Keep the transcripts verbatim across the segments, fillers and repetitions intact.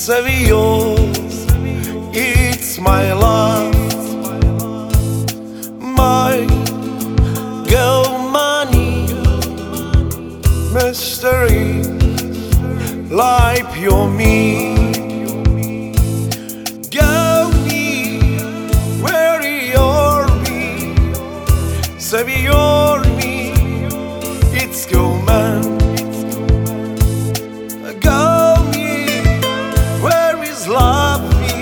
Seviyor, it's my love, my girl money, mystery, like you're me. Go me, where you're me, seviyor me, it's go man. Love me,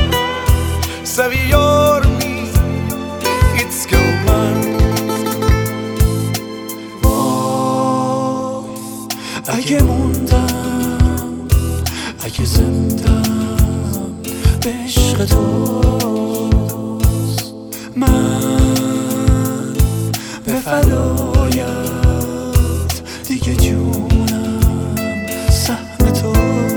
seviyor me, it's gone. وای اگه موندم، اگه زندم به عشق توست، من به فدایت دیگه جونم سهم تو.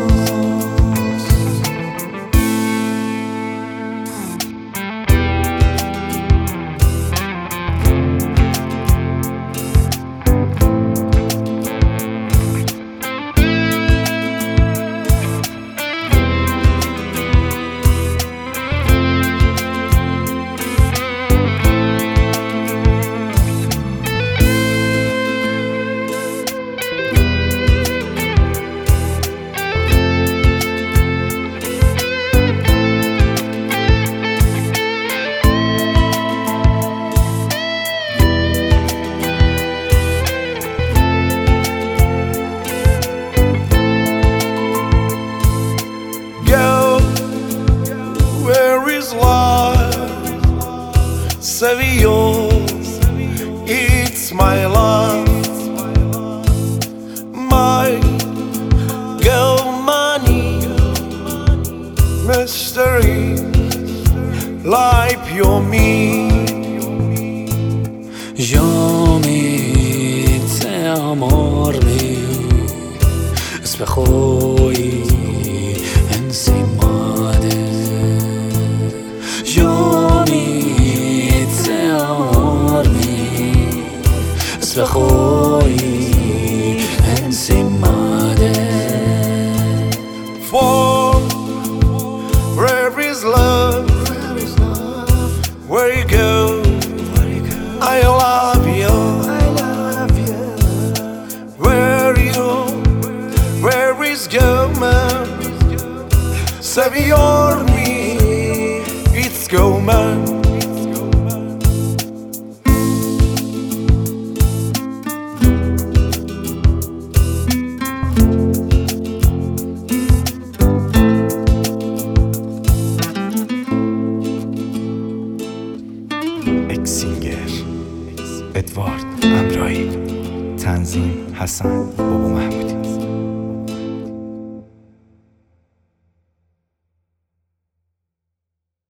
Seviyor, it's my love, my girl money, mystery, like you're me. Jag mitt amor mi اسم خوی انسیماده Jag mitt amor mi اسم خوی انسیماده. For where is love, where you go, I love you, I love you. Where you, where is going, seviyor me, it's going. اکسینگر، ادوارد امرایی، تنظیم حسن بابا محمودی.